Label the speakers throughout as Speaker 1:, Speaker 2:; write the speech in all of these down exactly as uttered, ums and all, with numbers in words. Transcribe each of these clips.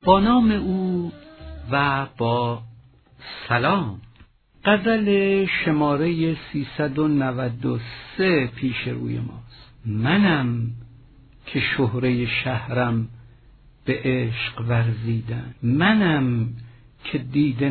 Speaker 1: با نام او و با سلام. غزل شماره سیصد و نود و سه پیش روی ماست. منم که شهره شهرم به عشق ورزیدن، منم که دیده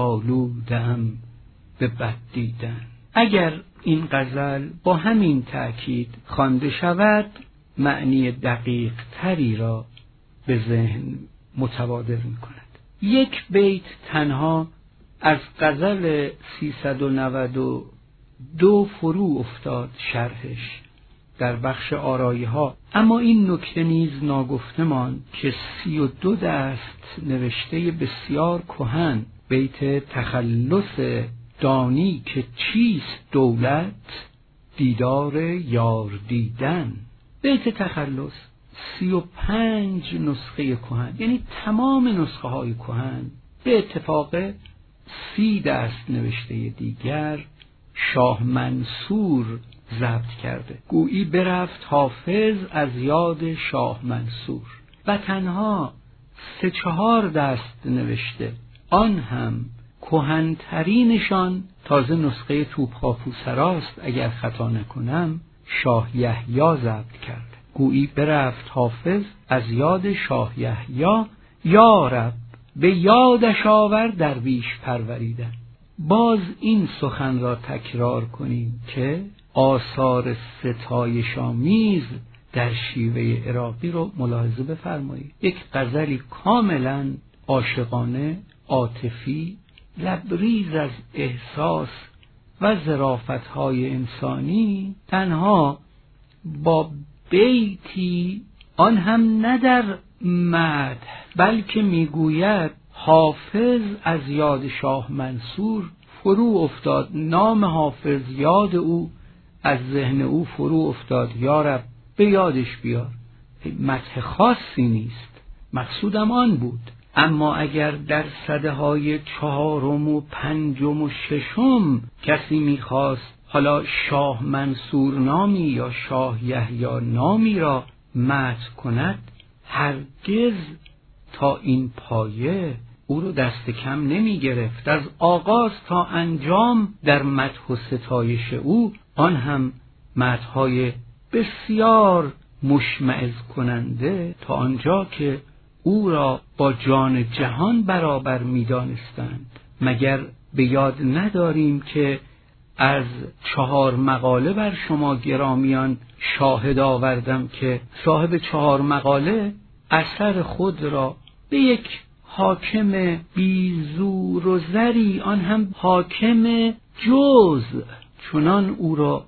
Speaker 1: نیالودم به بد دیدن. اگر این غزل با همین تأکید خوانده شود، معنی دقیق تری را به ذهن متبادر می کند. یک بیت تنها از غزل سیصد و نود و دو فرو افتاد شرحش در بخش آرایی ها، اما این نکته نیز ناگفته ماند که سی و دو دست نوشته بسیار کهن، بیت تخلص دانی که چیست دولت، دیدار یار دیدن. بیت تخلص سی و پنج نسخه کهن، یعنی تمام نسخه های کهن، به اتفاق سی دست نوشته دیگر شاه منصور ضبط کرده. گویی برفت حافظ از یاد شاه منصور و تنها سه چهار دست نوشته، آن هم کهن‌ترینشان تازه نسخه توپخاپوسراست اگر خطا نکنم، شاه یحیی ضبط کرده. گویی برفت حافظ از یاد شاه یحیی، یا رب به یادش آور درویش پروریدن. باز این سخن را تکرار کنیم که آثار ستایش آمیز در شیوه عراقی رو ملاحظه بفرمایید. یک غزلی کاملا عاشقانه، عاطفی، لبریز از احساس و ظرافت‌های انسانی، تنها با بیتی، آن هم نه در مدح، بلکه میگوید حافظ از یاد شاه منصور فرو افتاد، نام حافظ یاد او از ذهن او فرو افتاد، یا رب به یادش بیار. مدح خاصی نیست، مقصودم آن بود. اما اگر در سده های چهارم و پنجم و ششم کسی میخواست حالا شاه منصور نامی یا شاه یحیی نامی را مدح کند، هرگز تا این پایه او رو دست کم نمی گرفت. از آغاز تا انجام در مدح و ستایش او، آن هم مدح‌های بسیار مشمئز کننده، تا آنجا که او را با جان جهان برابر می دانستند. مگر به یاد نداریم که از چهار مقاله بر شما گرامیان شاهد آوردم که صاحب چهار مقاله اثر خود را به یک حاکم بی زور و زری، آن هم حاکم جز، چنان او را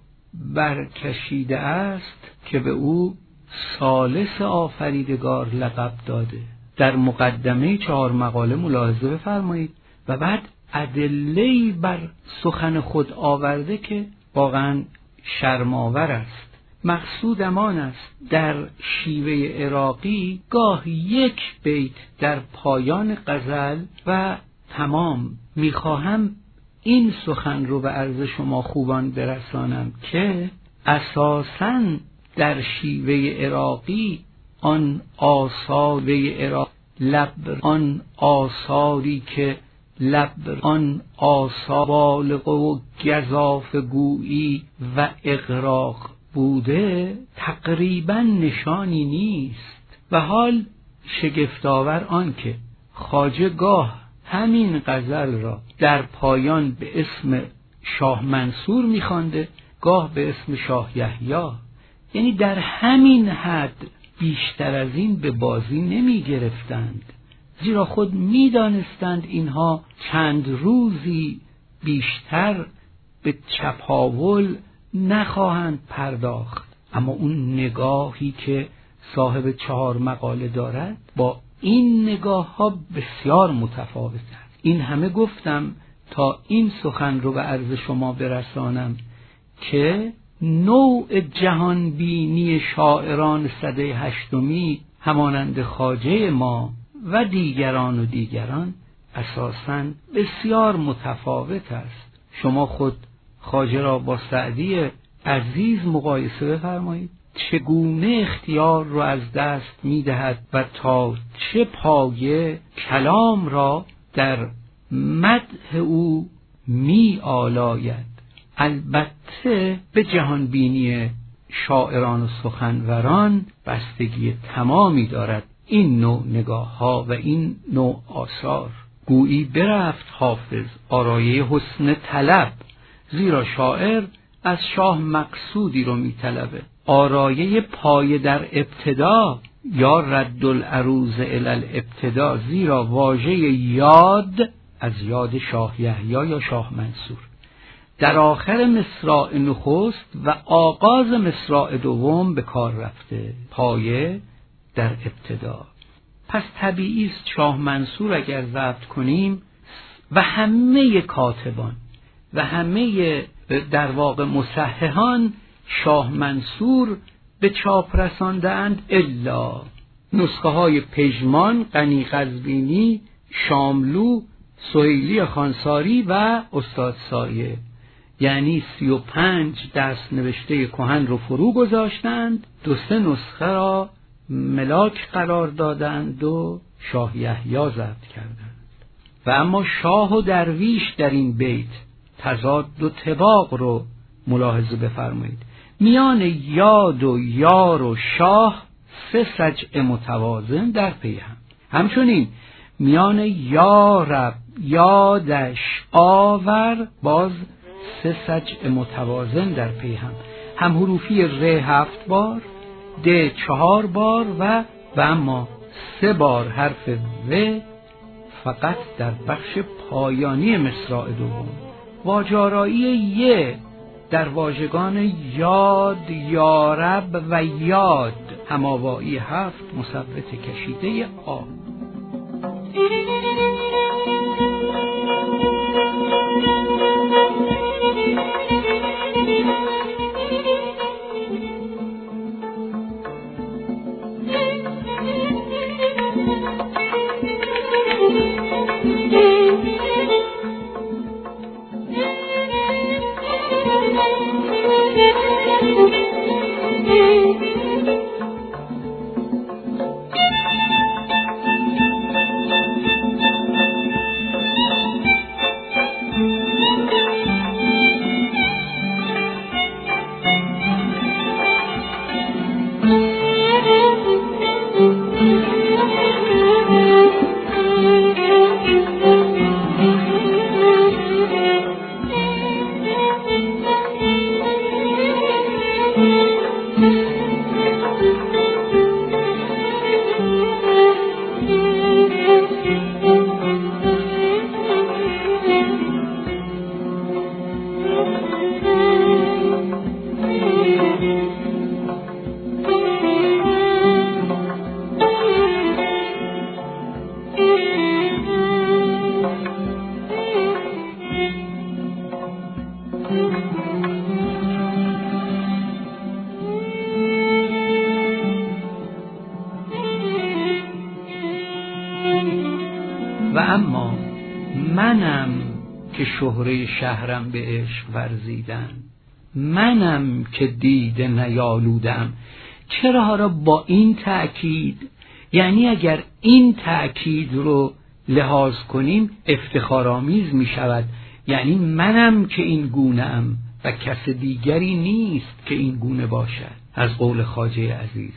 Speaker 1: برکشیده است که به او ثالث آفریدگار لقب داده. در مقدمه چهار مقاله ملاحظه بفرمایید و بعد ادله‌ای بر سخن خود آورده که واقعا شرم‌آور است. مقصودم آن است در شیوه عراقی گاه یک بیت در پایان غزل و تمام. میخواهم این سخن رو به عرض شما خوبان برسانم که اساساً در شیوه عراقی آن آثار عراق لب آن آثاری که لب آن آثار بالغ و گزاف گویی و اغراق بوده تقریبا نشانی نیست. و حال شگفت‌آور آن که خواجه گاه همین غزل را در پایان به اسم شاه منصور می‌خوانده، گاه به اسم شاه یحیی، یعنی در همین حد، بیشتر از این به بازی نمی گرفتند، زیرا خود می دانستند اینها چند روزی بیشتر به چپاول نخواهند پرداخت. اما اون نگاهی که صاحب چهار مقاله دارد با این نگاه ها بسیار متفاوت است. این همه گفتم تا این سخن رو به عرض شما برسانم که نوع جهان بینی شاعران سده هشتمی همانند خواجه ما و دیگران و دیگران اساساً بسیار متفاوت است. شما خود خواجه را با سعدی عزیز مقایسه بفرمایید، چگونه اختیار رو از دست می‌دهد و تا چه پایه کلام را در مدح او می‌آلاید. البته به جهانبینی شاعران و سخنوران بستگی تمامی دارد این نوع نگاه‌ها و این نوع آثار. گویی برفت حافظ آرایه حسن طلب، زیرا شاعر از شاه مقصودی رو می‌طلبه. آرایه پایه در ابتدا یا رد العروض الی الابتدا، زیرا واژه یاد از یاد شاه یحیی یا شاه منصور در آخر مصرع نخست و آغاز مصرع دوم به کار رفته. پایه در ابتدا. پس طبیعی است شاه منصور اگر ضبط کنیم و همه کاتبان و همه در واقع مصححان شاه منصور به چاپ رسانده‌اند، الا نسخه های پژمان، غنی قزوینی، شاملو، سهیلی خانساری و استاد سایه، یعنی سی و پنج دست نوشته کهن رو فرو گذاشتند، دو سه نسخه را ملاک قرار دادند و شاه یحیی ضبط کردند. و اما شاه و درویش در این بیت تضاد و طباق رو ملاحظه بفرمایید. میان یاد و یار و شاه سه سجع متوازن در پی هم. همچنین میان یارب، یادش، آور باز سه سجع متوازن در پی هم. هم حروفی ر هفت بار، د چهار بار و و اما سه بار حرف و فقط در بخش پایانی مصرع دوم. واجارایی ی در واژگان یاد، یارب و یاد، هماوایی هفت مثبت کشیده آ. و اما منم که شهره شهرم به عشق ورزیدن، منم که دیده نیالودم. چرا را با این تأکید؟ یعنی اگر این تأکید رو لحاظ کنیم افتخارآمیز می شود. یعنی منم که این گونه ام و کس دیگری نیست که این گونه باشد. از قول خواجه عزیز،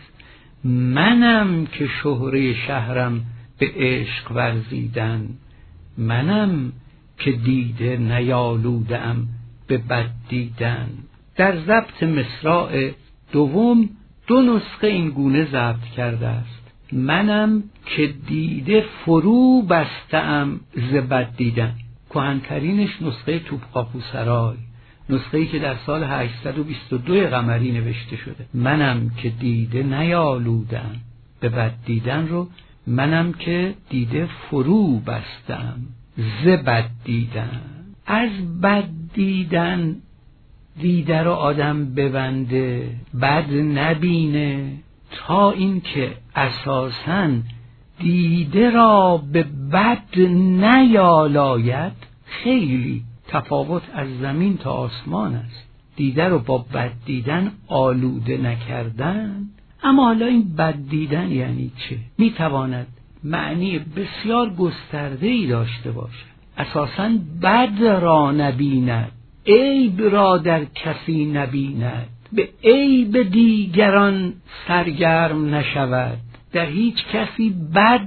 Speaker 1: منم که شهره شهرم به عشق ورزیدن، منم که دیده نیالودم به بد دیدن. در ضبط مصرع دوم دو نسخه این گونه ضبط کرده است. منم که دیده فرو بستم ز بد دیدن. کهن‌ترینش نسخه توپقاپوسرای، نسخه‌ای که در سال هشتصد و بیست و دو قمری نوشته شده. منم که دیده نیالودم به بد دیدن رو منم که دیده فرو بستم ز بد دیدن. از بد دیدن دیده رو آدم ببنده، بد نبینه، تا اینکه اساساً دیده را به بد نیالاید. خیلی تفاوت از زمین تا آسمان است. دیده رو با بد دیدن آلوده نکردن. اما حالا این بد دیدن یعنی چه؟ میتواند معنی بسیار گسترده‌ای داشته باشد. اساساً بد را نبیند، عیب را در کسی نبیند، به عیب دیگران سرگرم نشود، در هیچ کسی بد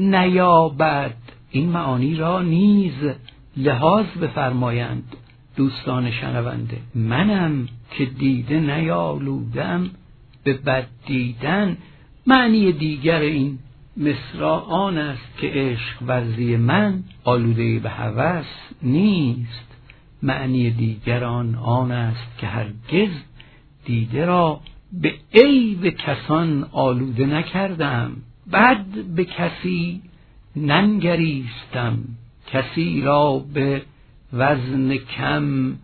Speaker 1: نیابد. این معانی را نیز لحاظ بفرمایند دوستان شنونده. منم که دیده نیالودم به بد دیدن. معنی دیگر این مصرع آن است که عشق ورزی من آلوده به هوس نیست. معنی دیگر آن آن است که هرگز دیده را به عیب کسان آلوده نکردم، بد به کسی ننگریستم، کسی را به وزن کم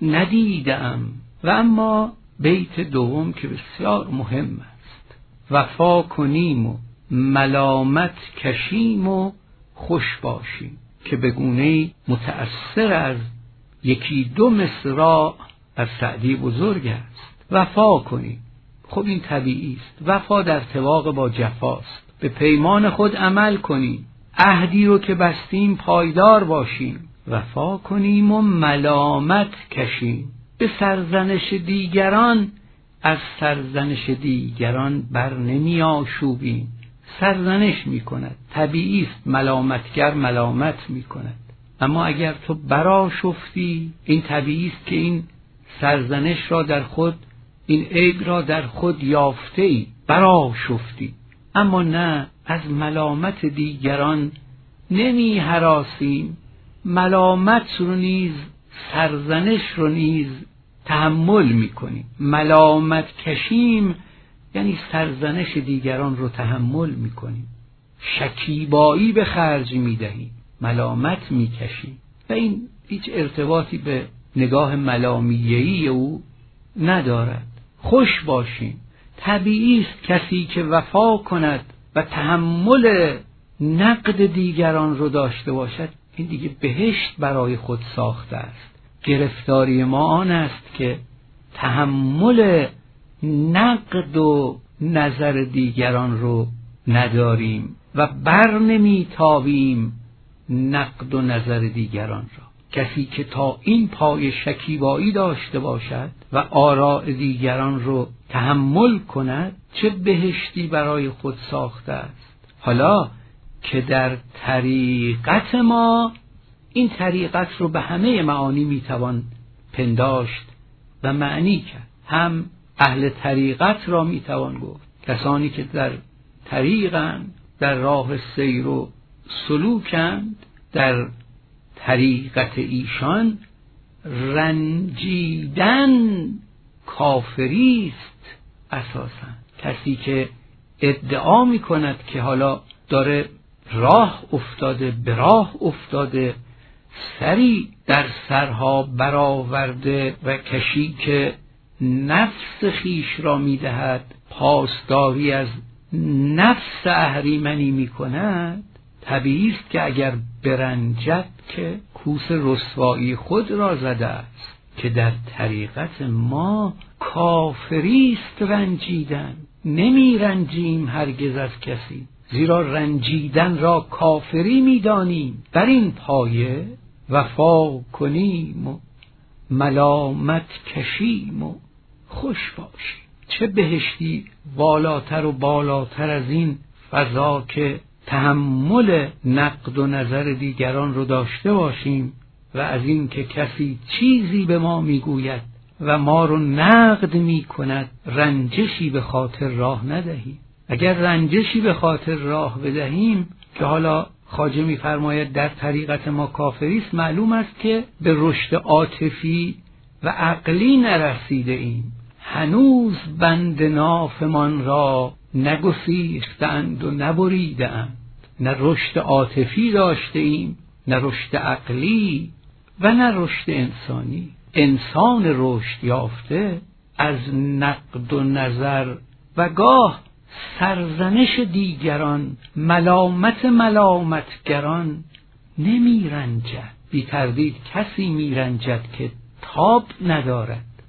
Speaker 1: ندیدم. و اما بیت دوم که بسیار مهم است: وفا کنیم و ملامت کشیم و خوش باشیم، که به گونه‌ای متأثر از یکی دو مصرع از سعدی بزرگ است. وفا کنیم، خب این طبیعی است. وفا در ارتباط با جفاست. به پیمان خود عمل کنیم، عهدی رو که بستیم پایدار باشیم. وفا کنیم و ملامت کشیم، به سرزنش دیگران از سرزنش دیگران بر نمی آشوبیم. سرزنش می کند، طبیعی است، ملامتگر ملامت می کند. اما اگر تو برآشفتی، این طبیعی است که این سرزنش را در خود، این عیب را در خود یافته ای، برآشفتی. اما نه، از ملامت دیگران نمی هراسیم، ملامت رو نیز، سرزنش رو نیز تحمل می کنیم. ملامت کشیم یعنی سرزنش دیگران رو تحمل می کنیم، شکیبایی به خرج می دهیم، ملامت می کشیم. و این هیچ ارتباطی به نگاه ملامیه‌ای او ندارد. خوش باشیم، طبیعی است کسی که وفا کند و تحمل نقد دیگران رو داشته باشد، این دیگه بهشت برای خود ساخته است. گرفتاری ما آن است که تحمل نقد و نظر دیگران رو نداریم و بر نمیتابیم نقد و نظر دیگران را. کسی که تا این پای شکیبایی داشته باشد و آراء دیگران رو تحمل کند، چه بهشتی برای خود ساخته است. حالا که در طریقت ما، این طریقت رو به همه معانی میتوان پنداشت و معنی کرد. هم اهل طریقت را میتوان گفت، کسانی که در طریقند، در راه سیر و سلوکند. در طریقت ایشان رنجیدن کافری است اساسا. کسی که ادعا می کند که حالا داره راه افتاده، به راه افتاده، سری در سرها برآورده و کشی که نفس خیش را می دهد، پاسداری از نفس اهریمنی می کند، طبیعی است که اگر برنجد که کوس رسوایی خود را زده است. که در طریقت ما کافری است رنجیدن، نمی رنجیم هرگز از کسی، زیرا رنجیدن را کافری می دانیم. بر این پایه وفا کنیم و ملامت کشیم و خوش باشیم. چه بهشتی والاتر و بالاتر از این فضا که تحمل نقد و نظر دیگران رو داشته باشیم و از این که کسی چیزی به ما میگوید و ما رو نقد میکند رنجشی به خاطر راه ندهیم. اگر رنجشی به خاطر راه بدهیم، که حالا خواجه میفرماید در طریقت ما کافری است، معلوم است که به رشد عاطفی و عقلی نرسیده ایم. هنوز بند نافمان را نگسیختند و نبریدند. نه رشد عاطفی داشته ایم، نه رشد عقلی و نه رشد انسانی. انسان رشد یافته از نقد و نظر و گاه سرزنش دیگران، ملامت ملامتگران نمی رنجد. بی تردید کسی می رنجد که تاب ندارد،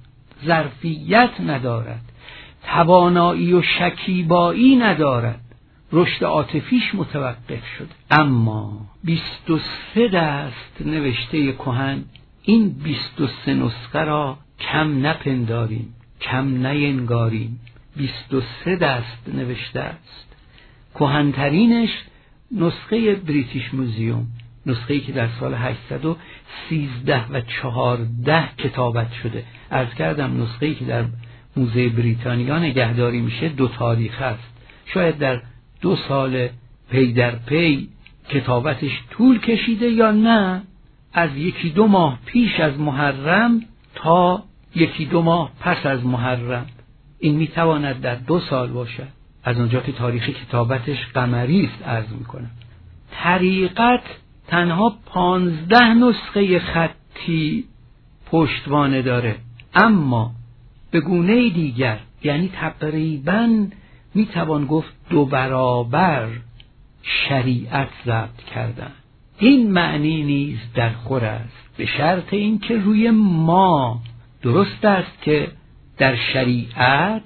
Speaker 1: ظرفیت ندارد، توانایی و شکیبایی ندارد، رشد عاطفیش متوقف شد. اما بیست و سه دست نوشته کهن این بیست و سه نسخه را کم نپنداریم، کم نینگاریم. بیست و سه دست نوشته است. کهن‌ترینش نسخه بریتیش موزیوم، نسخه‌ای که در سال هشتصد و سیزده و چهارده کتابت شده. عرض کردم نسخه‌ای که در موزه بریتانیا نگهداری میشه دو تاریخ است. شاید در دو سال پی در پی کتابتش طول کشیده یا نه از یکی دو ماه پیش از محرم تا یکی دو ماه پس از محرم. این میتواند در دو سال باشد، از اونجا که تاریخ کتابتش قمری است. عرض میکنم طریقت تنها پانزده نسخه خطی پشتوانه داره، اما به گونه دیگر، یعنی تقریباً میتوان گفت دو برابر شریعت ضبط کردن. این معنی نیز در خور است، به شرط اینکه روی ما. درست است که در شریعت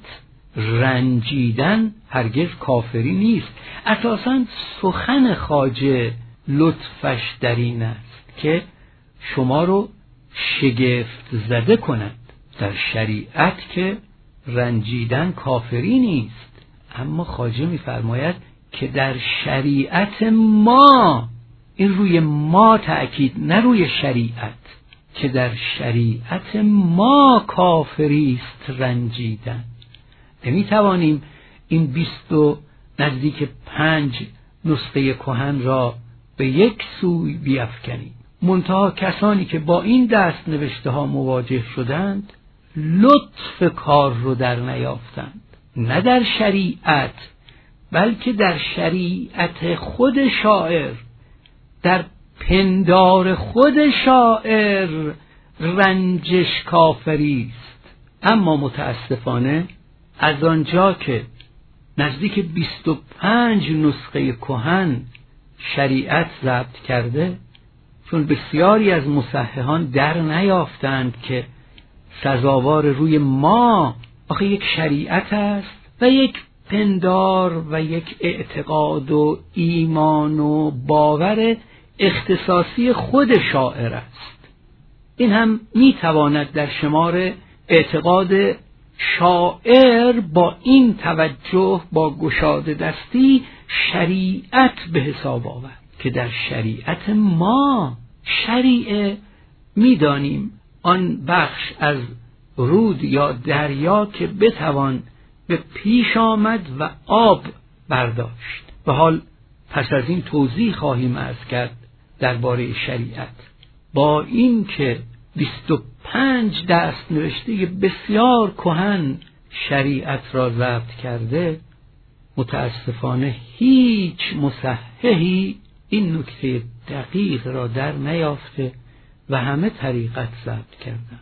Speaker 1: رنجیدن هرگز کافری نیست. اساساً سخن خواجه لطفش در این است که شما رو شگفت زده کند. در شریعت که رنجیدن کافری نیست، اما خواجه می‌فرماید که در شریعت ما، این روی ما تأکید نه روی شریعت، که در شریعت ما کافری است رنجیدن. نمی‌توانیم این بیست و نزدیک پنج نسخه کهن را به یک سوی بیفکنیم. منتها کسانی که با این دست نوشته ها مواجه شدند لطف کار رو در نیافتند، نه در شریعت بلکه در شریعت خود شاعر، در پندار خود شاعر رنجش کافری است. اما متاسفانه از آنجا که نزدیک بیست و پنج نسخه کهن شریعت ضبط کرده، چون بسیاری از مصححان در نیافتند که سزاوار روی ما آخه یک شریعت است و یک پندار و یک اعتقاد و ایمان و باور اختصاصی خود شاعر است. این هم میتواند در شمار اعتقاد شاعر با این توجه، با گشاده دستی شریعت به حساب آورد که در شریعت ما شریعه میدانیم آن بخش از رود یا دریا که بتوان به پیش آمد و آب برداشت. به حال پس از این توضیح خواهیم عرض کرد درباره شریعت. با این که بیست و پنج دست نوشته بسیار کهن شریعت را ضبط کرده، متاسفانه هیچ مصححی این نکته دقیق را در نیافته و همه طریقت ضبط کردن.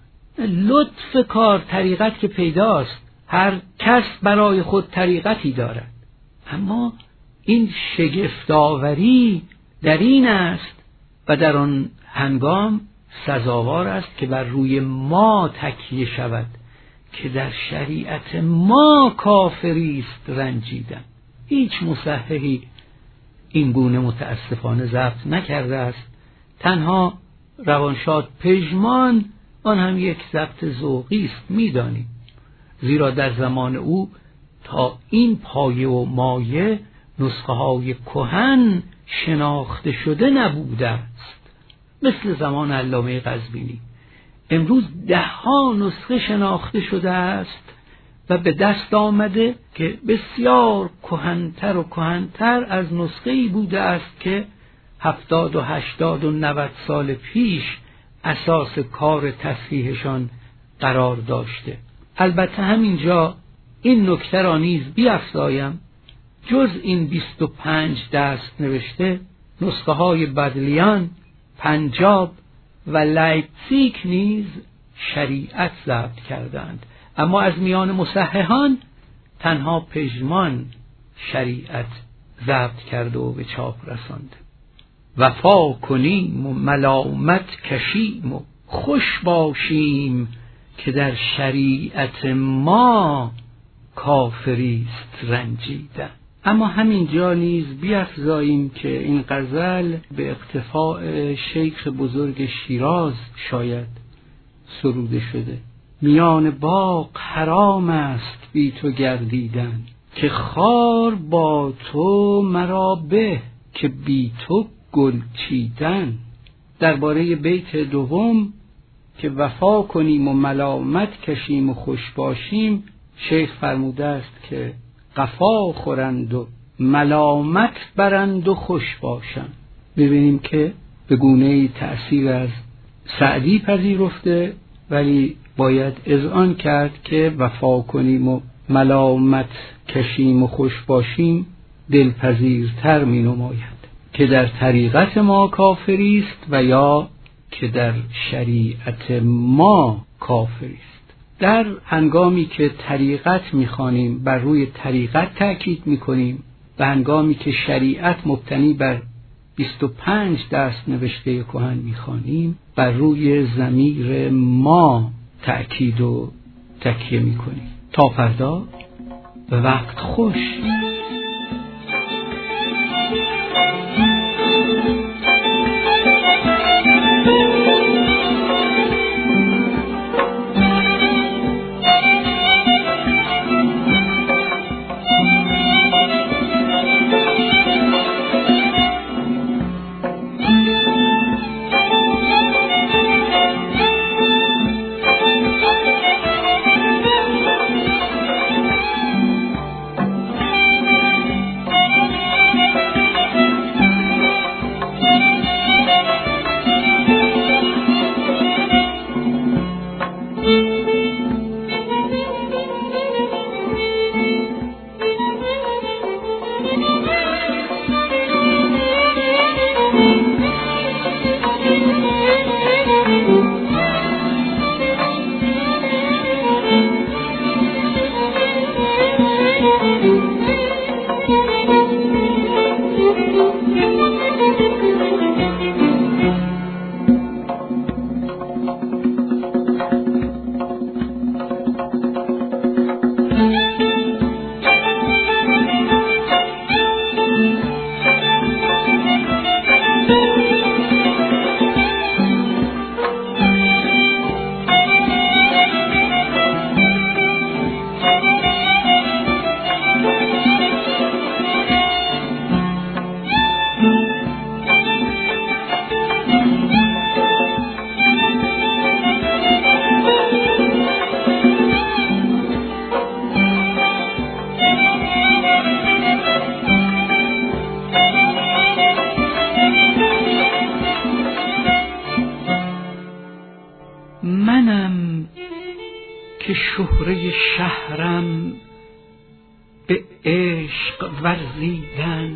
Speaker 1: لطف کار طریقت که پیداست، هر کس برای خود طریقتی دارد، اما این شگفت‌آوری در این است و در آن هنگام سزاوار است که بر روی ما تکیه شود که در شریعت ما کافری است رنجیدن. هیچ مصححی این گونه متاسفانه ضبط نکرده است. تنها روانشاد پژمان آن هم یک ضبط ذوقی است، می‌دانیم، زیرا در زمان او تا این پایه و مایه نسخه های کهن شناخته شده نبوده است. مثل زمان علامه قزوینی امروز ده ها نسخه شناخته شده است و به دست آمده که بسیار کهن‌تر و کهن‌تر از نسخه‌ای بوده است که هفتاد و هشتاد و نود سال پیش اساس کار تصحیحشان قرار داشته. البته همینجا این نکته را نیز بیفزایم، جز این بیست و پنج دست نوشته نسخه های بدلیان، پنجاب و لایپزیگ نیز شریعت ضبط کردند، اما از میان مصححان تنها پژمان شریعت ضبط کرده و به چاپ رسانده. وفا کنیم و ملامت کشیم و خوش باشیم که در شریعت ما کافریست رنجیدن. اما همین جا نیز بیفزاییم که این غزل به اقتفاء شیخ بزرگ شیراز شاید سروده شده. میان باغ حرام است بی تو گردیدن، که خار با تو مرا به که بی تو گل چیدن. درباره بیت دوم که وفا کنیم و ملامت کشیم و خوش باشیم، شیخ فرموده است که قفا خورند و ملامت برند و خوش باشند. ببینیم که به گونه‌ای تأثیر از سعدی پذیرفته، ولی باید اذعان کرد که وفا کنیم و ملامت کشیم و خوش باشیم دلپذیرتر می نماید، که در طریقت ما کافری است و یا که در شریعت ما کافری است. در هنگامی که طریقت می‌خوانیم بر روی طریقت تأکید می‌کنیم، و هنگامی که شریعت مبتنی بر بیست و پنج دست نوشته کهن می‌خوانیم بر روی ضمیر ما تأکید و تکیه می‌کنیم. تا فردا به وقت خوش. منم که شهره شهرم به عشق ورزیدن،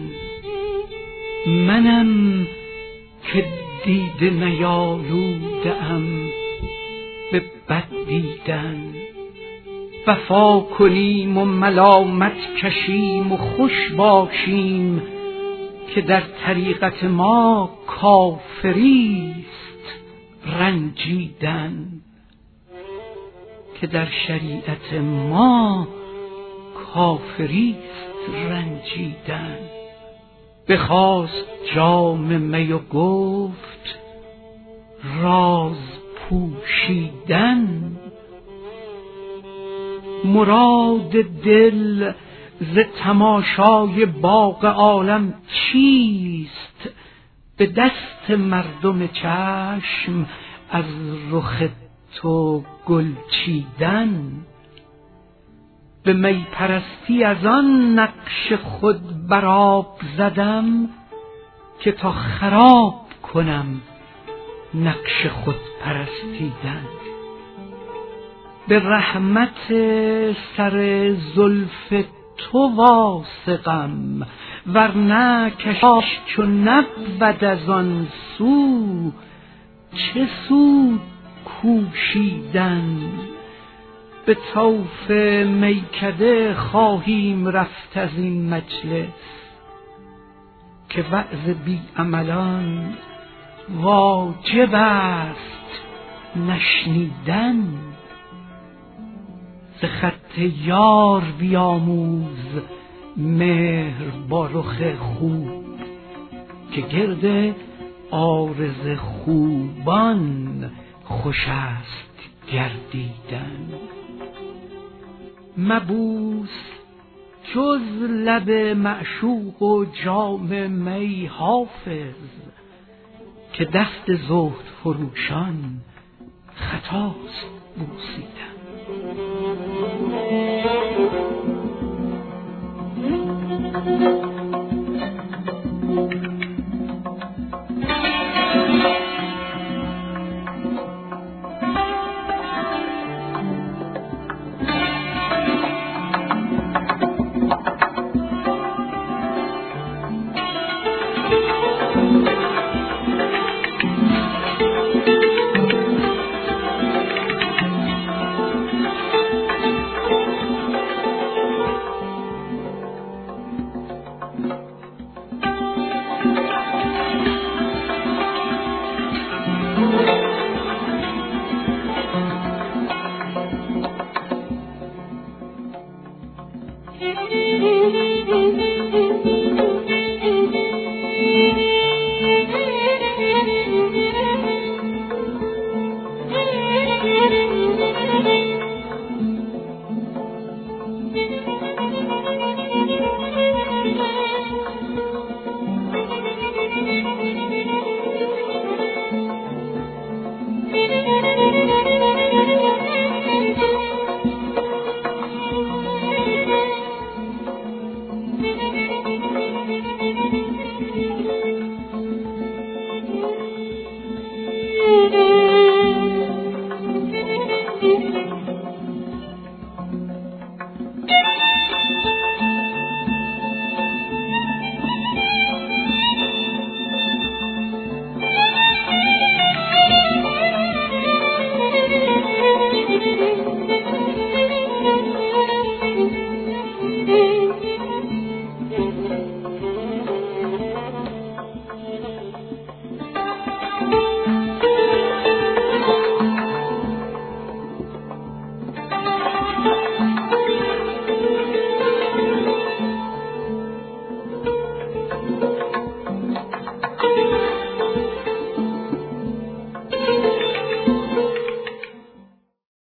Speaker 1: منم که دیده نیالودم به بد دیدن. وفا کنیم و ملامت کشیم و خوش باشیم، که در طریقت ما کافریست رنجیدن، که در شریعت ما کافریست رنجیدن. بخواست جام می و گفت راز پوشیدن، مراد دل ز تماشای باغ عالم چیست؟ به دست مردم چشم از رخ تو گل چیدن. به می پرستی از آن نقش خود برآب زدم، که تا خراب کنم نقش خود پرستیدن. به رحمت سر زلف تو واثقم، ورنه کشاش چو نبود از آن سو، چه سود کوشیدن. به طوف میکده خواهیم رفت از این مجلس، که وعظ بی عملان واجب است نشنیدن. ز خط یار بیاموز مهر با رخ خوب، که گرد عارض خوبان خوش است گردیدن. مبوس جز لب معشوق و جام می حافظ، که دست زهد فروشان خطاست بوسیدن.